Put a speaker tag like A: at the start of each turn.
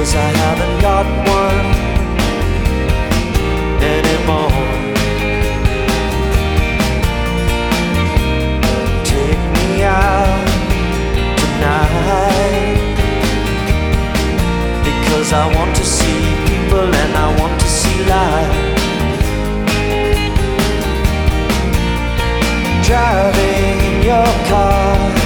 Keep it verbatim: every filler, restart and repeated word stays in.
A: 'cause I haven't got one anymore. Take me out tonight, because I want to see people and I want to see life. Driving in your car